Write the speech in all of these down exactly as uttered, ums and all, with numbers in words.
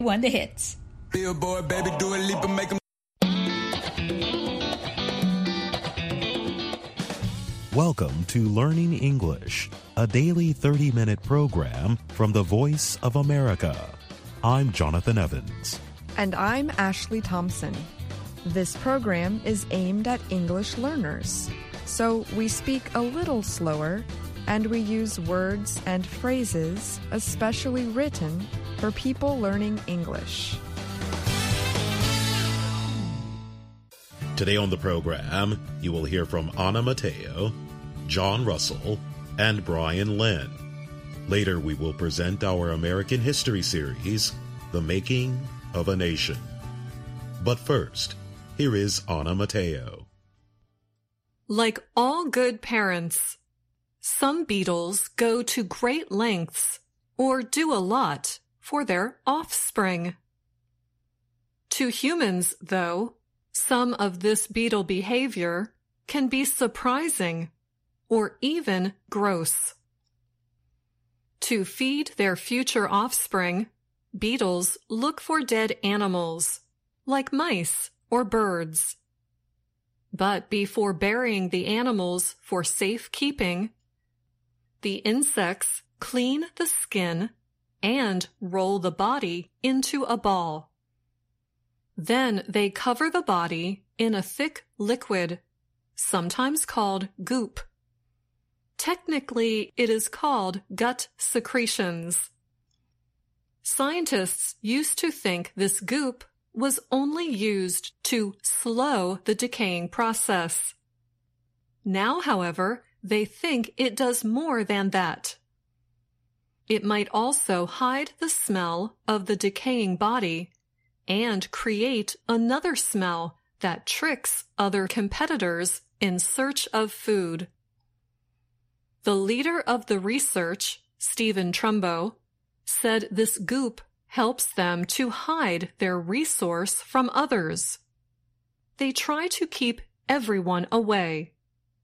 One the hits. Billboard, baby, do a leap and make 'em. Welcome to Learning English, a daily thirty-minute program from the Voice of America. I'm Jonathan Evans. And I'm Ashley Thompson. This program is aimed at English learners, so we speak a little slower and we use words and phrases especially written for people learning English. Today on the program, you will hear from Anna Mateo, John Russell, and Brian Lynn. Later, we will present our American history series, The Making of a Nation. But first, here is Anna Mateo. Like all good parents, some beetles go to great lengths or do a lot for their offspring. To humans, though, some of this beetle behavior can be surprising or even gross. To feed their future offspring, beetles look for dead animals, like mice or birds. But before burying the animals for safekeeping, the insects clean the skin and roll the body into a ball. Then they cover the body in a thick liquid, sometimes called goop. Technically, it is called gut secretions. Scientists used to think this goop was only used to slow the decaying process. Now, however, they think it does more than that. It might also hide the smell of the decaying body and create another smell that tricks other competitors in search of food. The leader of the research, Stephen Trumbo, said this goop helps them to hide their resource from others. They try to keep everyone away.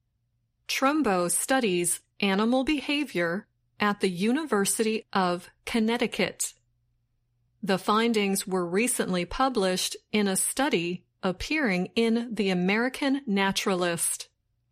Trumbo studies animal behavior at the University of Connecticut. The findings were recently published in a study appearing in the American Naturalist.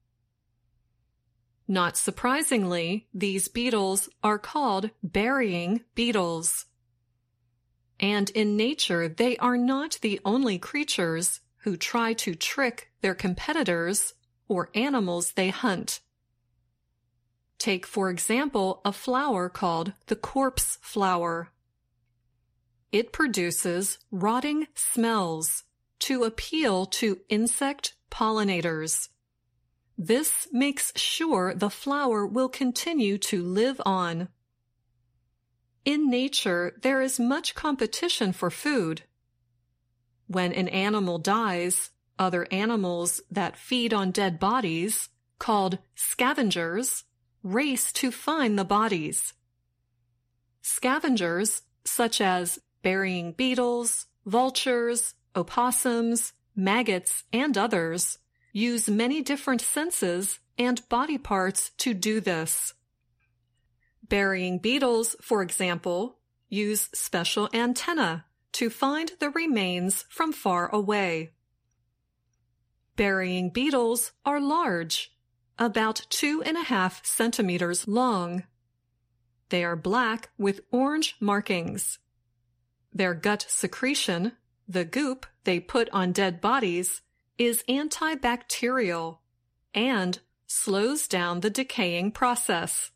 Not surprisingly, these beetles are called burying beetles. And in nature, they are not the only creatures who try to trick their competitors or animals they hunt. Take, for example, a flower called the corpse flower. It produces rotting smells to appeal to insect pollinators. This makes sure the flower will continue to live on. In nature, there is much competition for food. When an animal dies, other animals that feed on dead bodies, called scavengers, race to find the bodies. Scavengers, such as burying beetles, vultures, opossums, maggots, and others, use many different senses and body parts to do this. Burying beetles, for example, use special antennae to find the remains from far away. Burying beetles are large, about two and a half centimeters long. They are black with orange markings. Their gut secretion, the goop they put on dead bodies, is antibacterial and slows down the decaying process.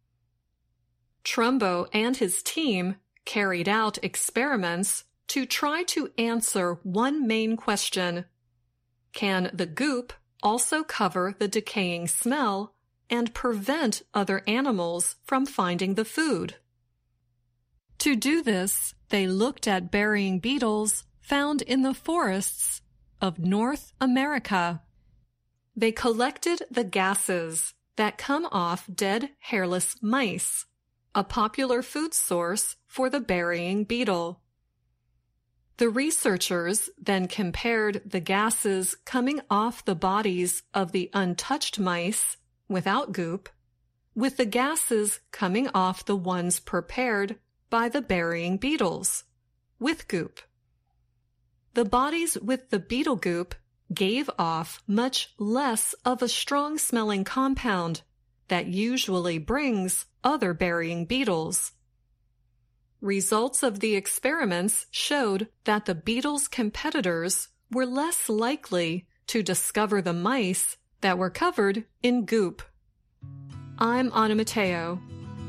Trumbo and his team carried out experiments to try to answer one main question: can the goop also cover the decaying smell and prevent other animals from finding the food? To do this, they looked at burying beetles found in the forests of North America. They collected the gases that come off dead hairless mice, a popular food source for the burying beetle. The researchers then compared the gases coming off the bodies of the untouched mice without goop with the gases coming off the ones prepared by the burying beetles, with goop. The bodies with the beetle goop gave off much less of a strong-smelling compound that usually brings other burying beetles. Results of the experiments showed that the beetles' competitors were less likely to discover the mice that were covered in goop. I'm Anna Matteo.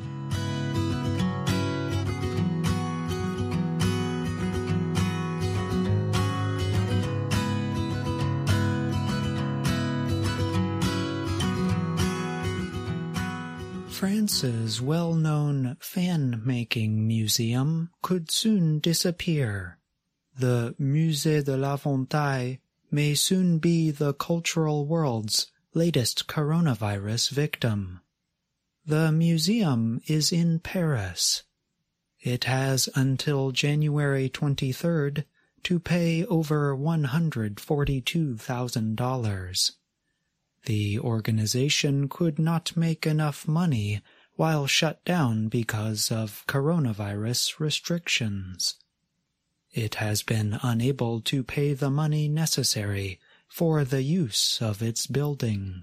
France's well-known fan-making museum could soon disappear. The Musée de la Fontaine may soon be the cultural world's latest coronavirus victim. The museum is in Paris. It has until January twenty-third to pay over one hundred forty-two thousand dollars. The organization could not make enough money while shut down because of coronavirus restrictions. It has been unable to pay the money necessary for the use of its building.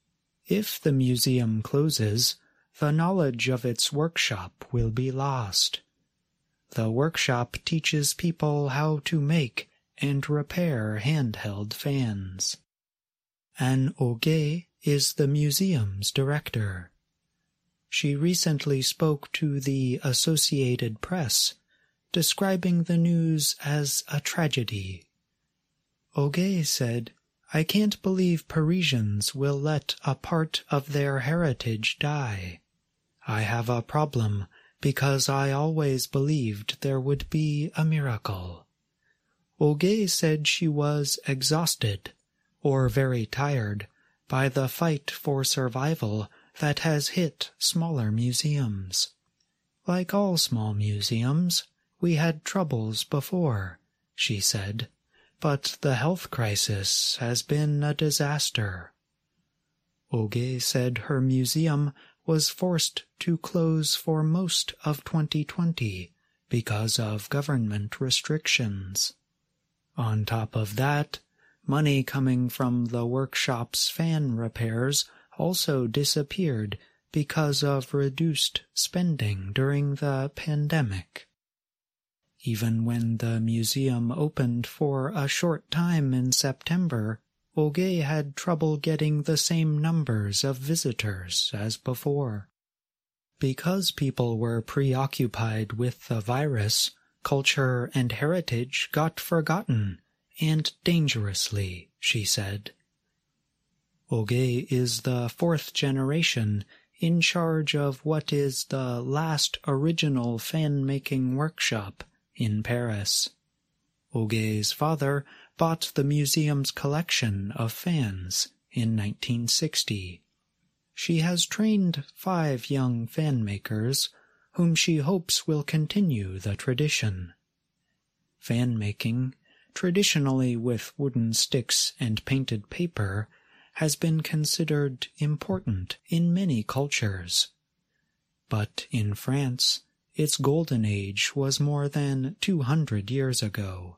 If the museum closes, the knowledge of its workshop will be lost. The workshop teaches people how to make and repair handheld fans. Anne Auguet is the museum's director. She recently spoke to the Associated Press, describing the news as a tragedy. Auguet said, "I can't believe Parisians will let a part of their heritage die. I have a problem because I always believed there would be a miracle." Auguet said she was exhausted, or very tired, by the fight for survival that has hit smaller museums. "Like all small museums, we had troubles before," she said, "but the health crisis has been a disaster." Auguet said her museum was forced to close for most of twenty twenty because of government restrictions. On top of that, money coming from the workshop's fan repairs also disappeared because of reduced spending during the pandemic. Even when the museum opened for a short time in September, Auguet had trouble getting the same numbers of visitors as before. Because people were preoccupied with the virus, culture and heritage got forgotten, and dangerously, she said. Auguet is the fourth generation in charge of what is the last original fan-making workshop in Paris. Auguet's father bought the museum's collection of fans in nineteen sixty. She has trained five young fan-makers, whom she hopes will continue the tradition. Fan-making, traditionally with wooden sticks and painted paper, has been considered important in many cultures. But in France, its golden age was more than two hundred years ago.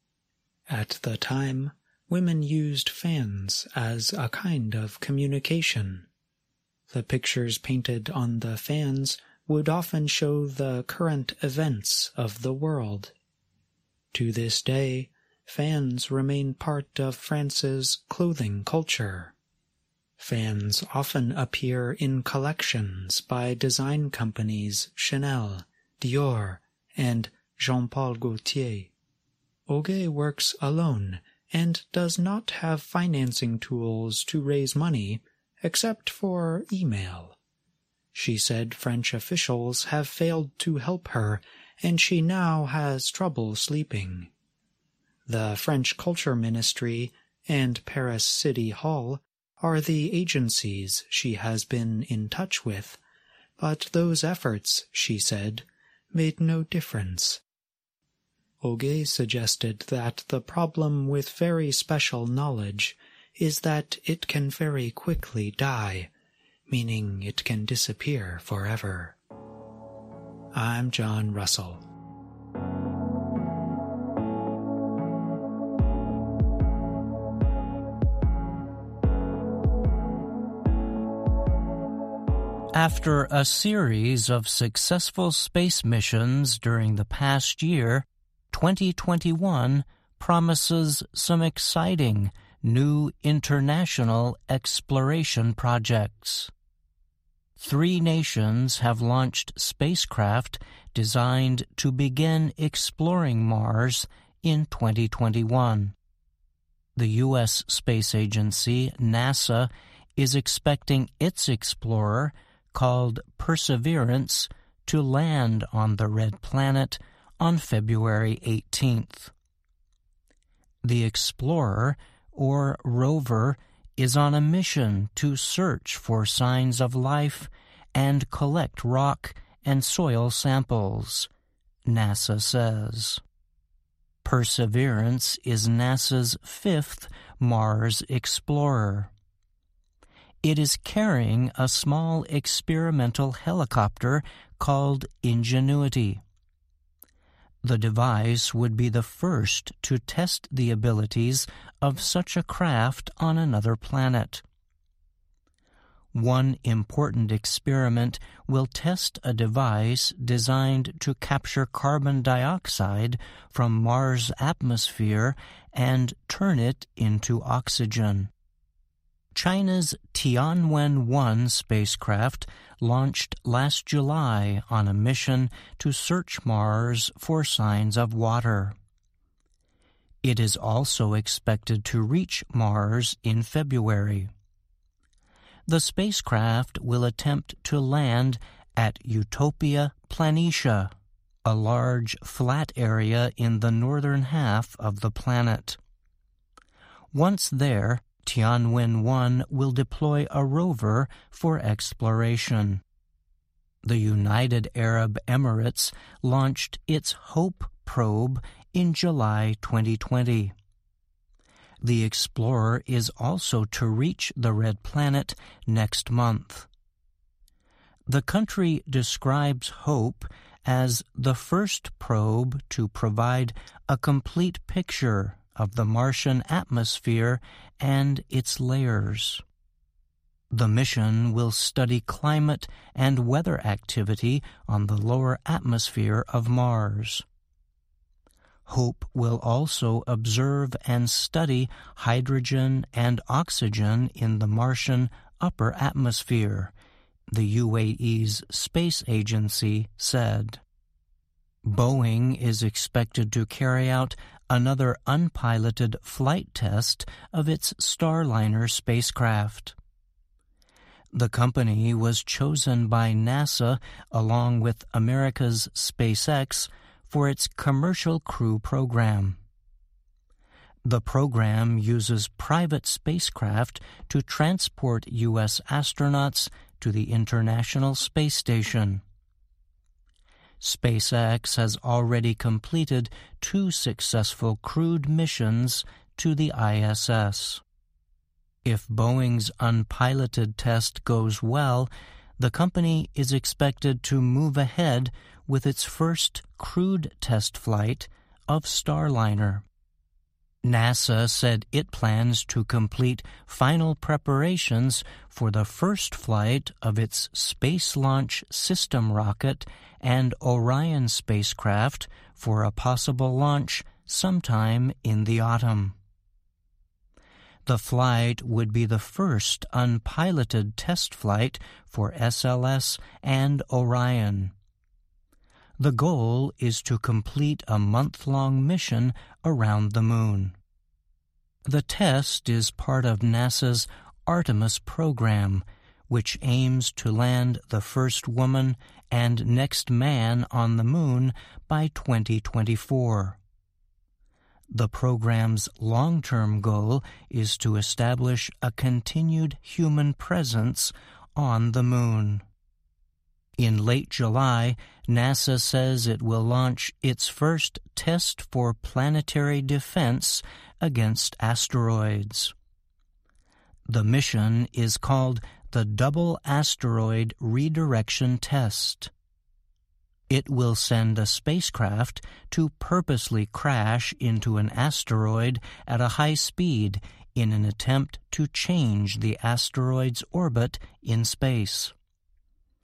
At the time, women used fans as a kind of communication. The pictures painted on the fans would often show the current events of the world. To this day, fans remain part of France's clothing culture. Fans often appear in collections by design companies Chanel, Dior, and Jean-Paul Gaultier. Auguet works alone and does not have financing tools to raise money except for email. She said French officials have failed to help her, and she now has trouble sleeping. The French Culture Ministry and Paris City Hall are the agencies she has been in touch with, but those efforts, she said, made no difference. Auguet suggested that the problem with very special knowledge is that it can very quickly die, meaning it can disappear forever. I'm John Russell. After a series of successful space missions during the past year, twenty twenty-one promises some exciting new international exploration projects. Three nations have launched spacecraft designed to begin exploring Mars in twenty twenty-one. The U S Space Agency, NASA, is expecting its explorer, called Perseverance, to land on the Red Planet on February eighteenth. The Explorer, or rover, is on a mission to search for signs of life and collect rock and soil samples, NASA says. Perseverance is NASA's fifth Mars explorer. It is carrying a small experimental helicopter called Ingenuity. The device would be the first to test the abilities of such a craft on another planet. One important experiment will test a device designed to capture carbon dioxide from Mars' atmosphere and turn it into oxygen. China's Tianwen one spacecraft launched last July on a mission to search Mars for signs of water. It is also expected to reach Mars in February. The spacecraft will attempt to land at Utopia Planitia, a large flat area in the northern half of the planet. Once there, Tianwen one will deploy a rover for exploration. The United Arab Emirates launched its HOPE probe in July twenty twenty. The Explorer is also to reach the Red Planet next month. The country describes HOPE as the first probe to provide a complete picture of the Martian atmosphere and its layers. The mission will study climate and weather activity on the lower atmosphere of Mars. HOPE will also observe and study hydrogen and oxygen in the Martian upper atmosphere, the U A E's space agency said. Boeing is expected to carry out another unpiloted flight test of its Starliner spacecraft. The company was chosen by NASA along with America's SpaceX for its Commercial Crew program. The program uses private spacecraft to transport U S astronauts to the International Space Station. SpaceX has already completed two successful crewed missions to the I S S. If Boeing's unpiloted test goes well, the company is expected to move ahead with its first crewed test flight of Starliner. NASA said it plans to complete final preparations for the first flight of its Space Launch System rocket and Orion spacecraft for a possible launch sometime in the autumn. The flight would be the first unpiloted test flight for S L S and Orion. The goal is to complete a month-long mission around the Moon. The test is part of NASA's Artemis program, which aims to land the first woman and next man on the Moon by twenty twenty-four. The program's long-term goal is to establish a continued human presence on the Moon. In late July, NASA says it will launch its first test for planetary defense against asteroids. The mission is called the Double Asteroid Redirection Test. It will send a spacecraft to purposely crash into an asteroid at a high speed in an attempt to change the asteroid's orbit in space.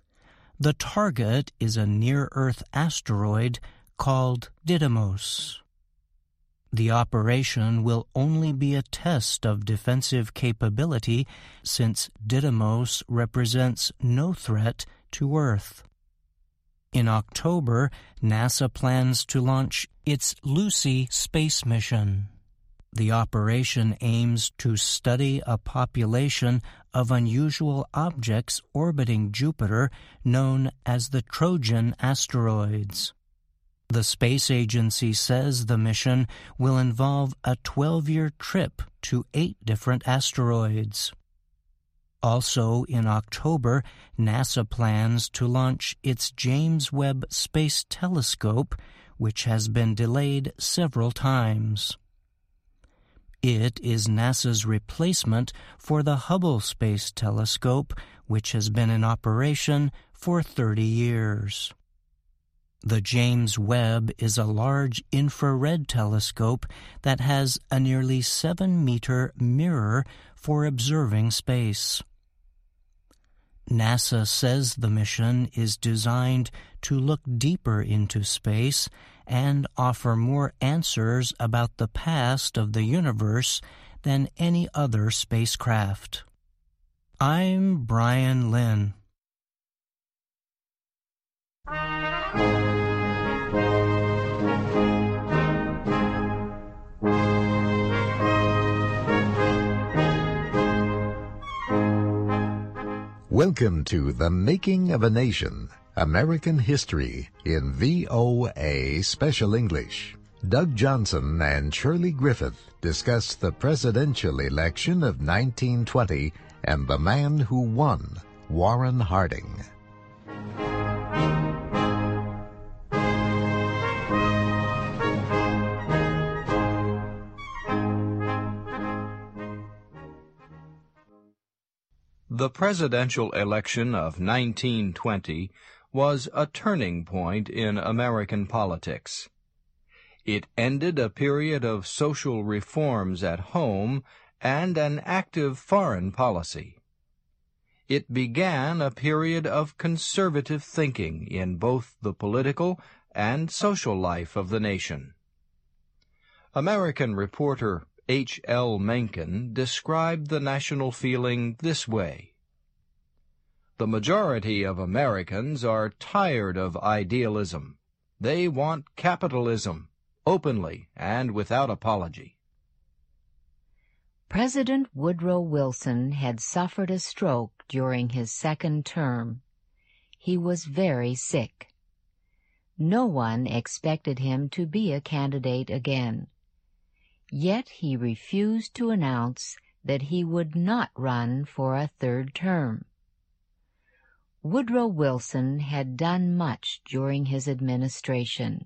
The target is a near-Earth asteroid called Didymos. The operation will only be a test of defensive capability since Didymos represents no threat to Earth. In October, NASA plans to launch its Lucy space mission. The operation aims to study a population of unusual objects orbiting Jupiter known as the Trojan asteroids. The space agency says the mission will involve a twelve-year trip to eight different asteroids. Also in October, NASA plans to launch its James Webb Space Telescope, which has been delayed several times. It is NASA's replacement for the Hubble Space Telescope, which has been in operation for thirty years. The James Webb is a large infrared telescope that has a nearly seven-meter mirror for observing space. NASA says the mission is designed to look deeper into space and offer more answers about the past of the universe than any other spacecraft. I'm Brian Lynn. Welcome to The Making of a Nation, American History in V O A Special English. Doug Johnson and Shirley Griffith discuss the presidential election of nineteen twenty and the man who won, Warren Harding. The presidential election of nineteen twenty was a turning point in American politics. It ended a period of social reforms at home and an active foreign policy. It began a period of conservative thinking in both the political and social life of the nation. American reporter H L Mencken described the national feeling this way: "The majority of Americans are tired of idealism. They want capitalism, openly and without apology." President Woodrow Wilson had suffered a stroke during his second term. He was very sick. No one expected him to be a candidate again. Yet he refused to announce that he would not run for a third term. Woodrow Wilson had done much during his administration.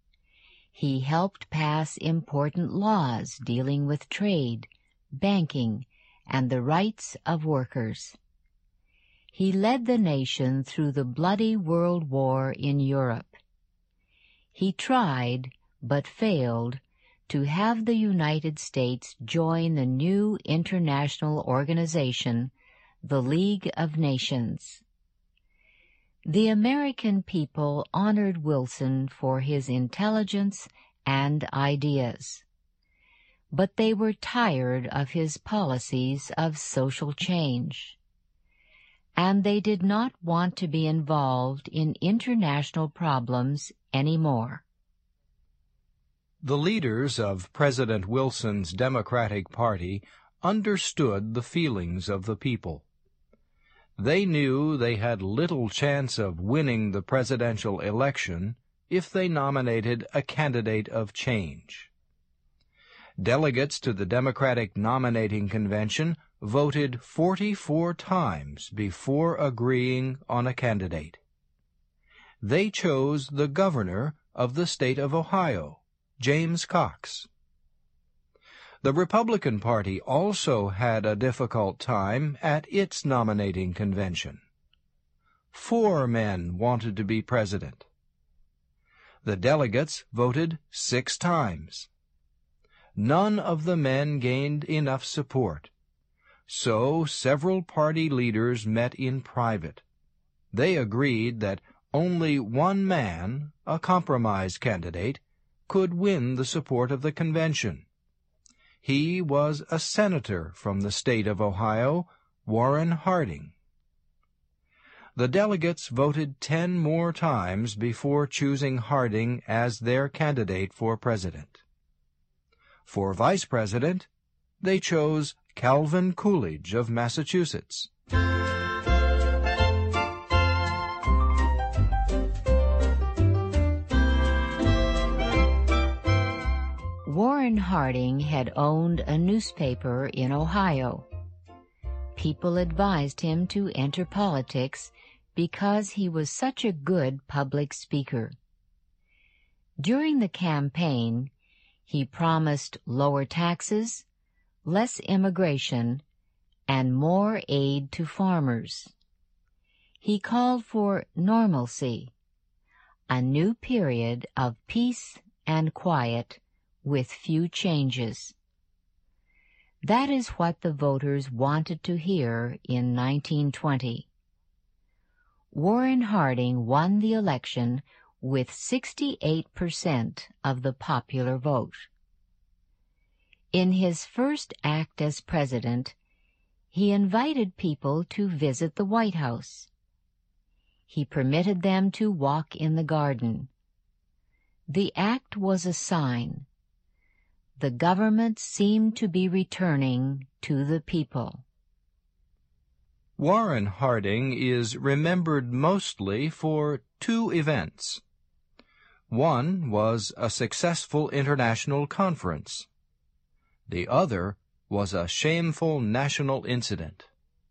He helped pass important laws dealing with trade, banking, and the rights of workers. He led the nation through the bloody World War in Europe. He tried, but failed, to have the United States join the new international organization, the League of Nations. The American people honored Wilson for his intelligence and ideas, but they were tired of his policies of social change, and they did not want to be involved in international problems anymore. The leaders of President Wilson's Democratic Party understood the feelings of the people. They knew they had little chance of winning the presidential election if they nominated a candidate of change. Delegates to the Democratic Nominating Convention voted forty-four times before agreeing on a candidate. They chose the governor of the state of Ohio, James Cox. The Republican Party also had a difficult time at its nominating convention. Four men wanted to be president. The delegates voted six times. None of the men gained enough support, so several party leaders met in private. they agreed that only one man, a compromise candidate, could win the support of the convention. He was a senator from the state of Ohio, Warren Harding. The delegates voted ten more times before choosing Harding as their candidate for president. For vice president, they chose Calvin Coolidge of Massachusetts. Warren Harding had owned a newspaper in Ohio. People advised him to enter politics because he was such a good public speaker. During the campaign, he promised lower taxes, less immigration, and more aid to farmers. He called for normalcy, a new period of peace and quiet with few changes. That is what the voters wanted to hear in nineteen twenty. Warren Harding won the election with sixty-eight percent of the popular vote. In his first act as president, he invited people to visit the White House. He permitted them to walk in the garden. The act was a sign. The government seemed to be returning to the people. Warren Harding is remembered mostly for two events. One was a successful international conference. The other was a shameful national incident.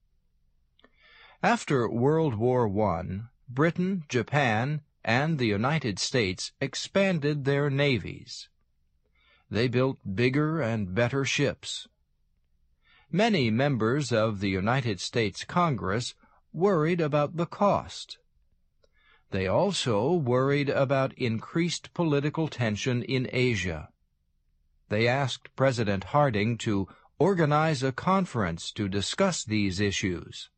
After World War One, Britain, Japan, and the United States expanded their navies. They built bigger and better ships. Many members of the United States Congress worried about the cost. They also worried about increased political tension in Asia. They asked President Harding to organize a conference to discuss these issues.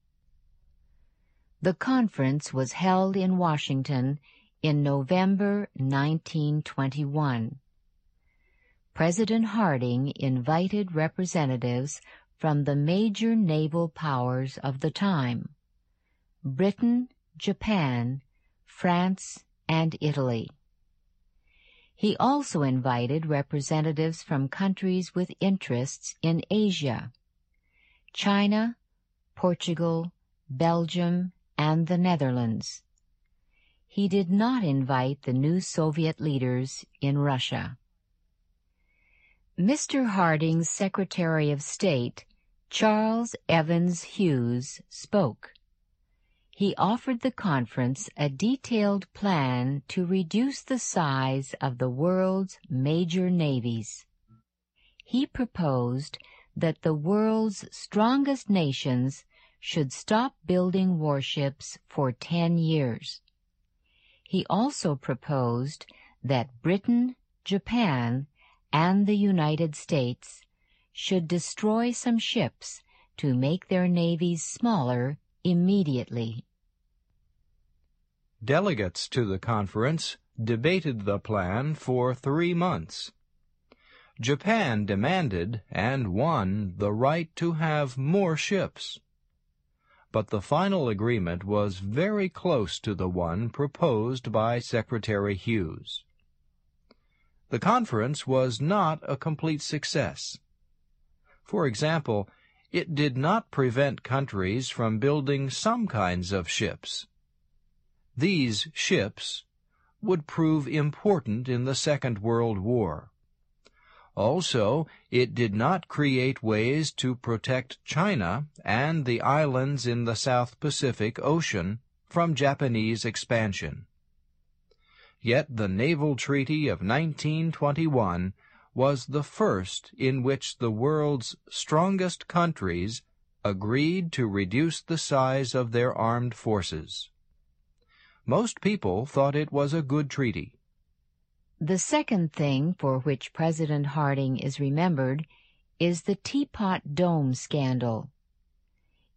The conference was held in Washington in November nineteen twenty-one. President Harding invited representatives from the major naval powers of the time: Britain, Japan, France, and Italy. He also invited representatives from countries with interests in Asia: China, Portugal, Belgium, and the Netherlands. He did not invite the new Soviet leaders in Russia. Mister Harding's Secretary of State, Charles Evans Hughes, spoke. He offered the conference a detailed plan to reduce the size of the world's major navies. He proposed that the world's strongest nations should stop building warships for ten years. He also proposed that Britain, Japan, and the United States should destroy some ships to make their navies smaller immediately. Delegates to the conference debated the plan for three months. Japan demanded and won the right to have more ships. But the final agreement was very close to the one proposed by Secretary Hughes. The conference was not a complete success. For example, it did not prevent countries from building some kinds of ships. These ships would prove important in the Second World War. Also, it did not create ways to protect China and the islands in the South Pacific Ocean from Japanese expansion. Yet the Naval Treaty of nineteen twenty-one was the first in which the world's strongest countries agreed to reduce the size of their armed forces. Most people thought it was a good treaty. The second thing for which President Harding is remembered is the Teapot Dome scandal.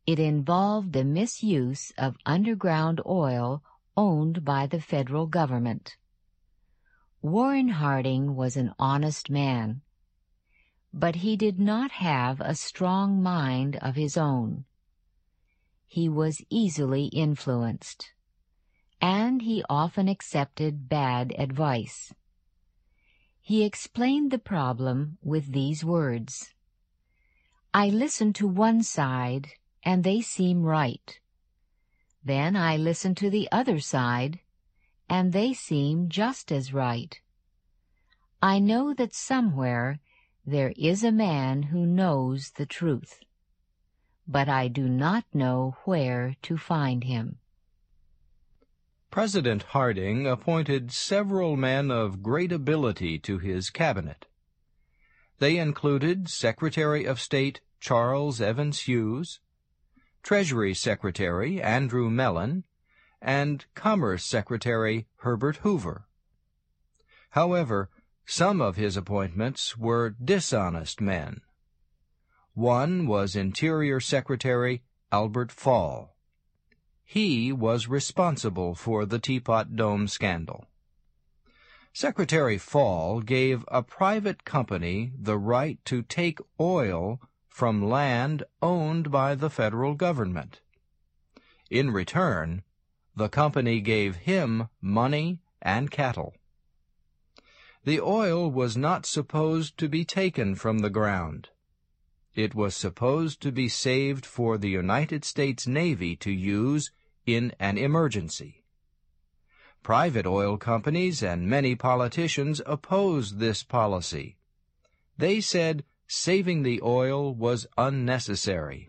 It involved the misuse of underground oil owned by the federal government. Warren Harding was an honest man, but he did not have a strong mind of his own. He was easily influenced, and he often accepted bad advice. He explained the problem with these words: "I listen to one side, and they seem right. Then I listen to the other side, and they seem just as right. I know that somewhere there is a man who knows the truth, but I do not know where to find him." President Harding appointed several men of great ability to his cabinet. They included Secretary of State Charles Evans Hughes, Treasury Secretary Andrew Mellon, and Commerce Secretary Herbert Hoover. However, some of his appointments were dishonest men. One was Interior Secretary Albert Fall. He was responsible for the Teapot Dome scandal. Secretary Fall gave a private company the right to take oil from land owned by the federal government. In return, the company gave him money and cattle. The oil was not supposed to be taken from the ground. It was supposed to be saved for the United States Navy to use in an emergency. Private oil companies and many politicians opposed this policy. They said saving the oil was unnecessary.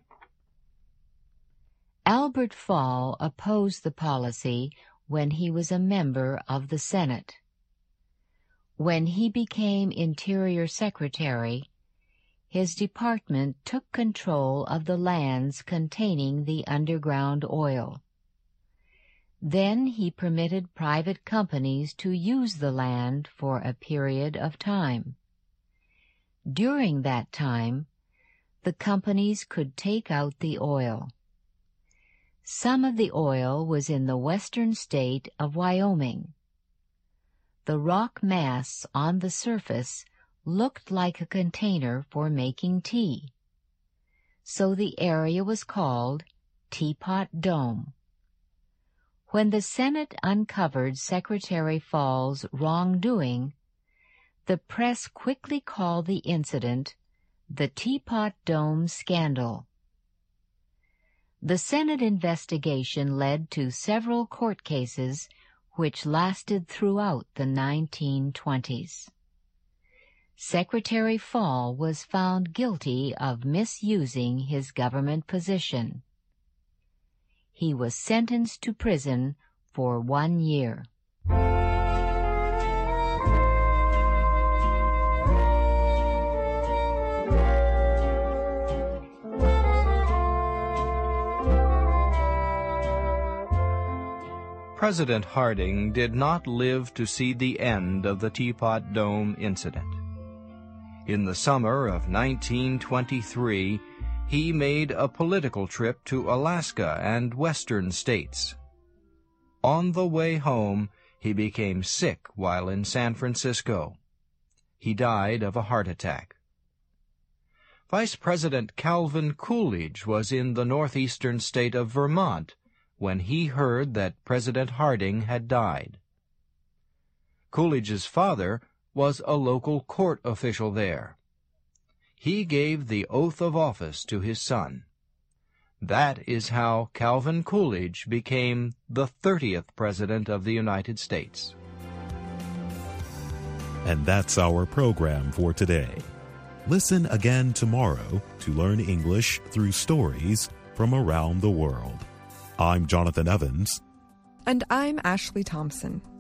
Albert Fall opposed the policy when he was a member of the Senate. When he became Interior Secretary, his department took control of the lands containing the underground oil. Then he permitted private companies to use the land for a period of time. During that time, the companies could take out the oil. Some of the oil was in the western state of Wyoming. The rock mass on the surface looked like a container for making tea, so the area was called Teapot Dome. When the Senate uncovered Secretary Fall's wrongdoing, the press quickly called the incident the Teapot Dome Scandal. The Senate investigation led to several court cases which lasted throughout the nineteen twenties. Secretary Fall was found guilty of misusing his government position. He was sentenced to prison for one year. President Harding did not live to see the end of the Teapot Dome incident. In the summer of nineteen twenty-three, he made a political trip to Alaska and western states. On the way home, he became sick while in San Francisco. He died of a heart attack. Vice President Calvin Coolidge was in the northeastern state of Vermont when he heard that President Harding had died. Coolidge's father was a local court official there. He gave the oath of office to his son. That is how Calvin Coolidge became the thirtieth President of the United States. And that's our program for today. Listen again tomorrow to learn English through stories from around the world. I'm Jonathan Evans. And I'm Ashley Thompson.